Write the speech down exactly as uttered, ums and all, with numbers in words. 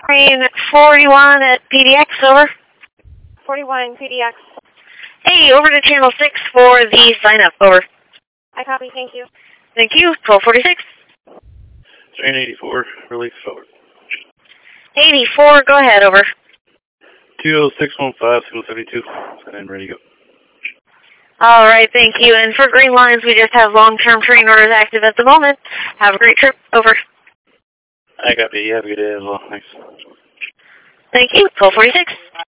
Train forty-one at P D X, over. forty-one, P D X. Hey, over to Channel six for the sign-up, over. I copy, thank you. Thank you, twelve forty-six. Train eighty-four, release, over. eighty-four, go ahead, over. two oh six one five, signal seventy-two, and ready to go. All right, thank you. And for green lines, we just have long-term train orders active at the moment. Have a great trip, over. I copy, you have a good day as well, thanks. Thank you, twelve forty-six.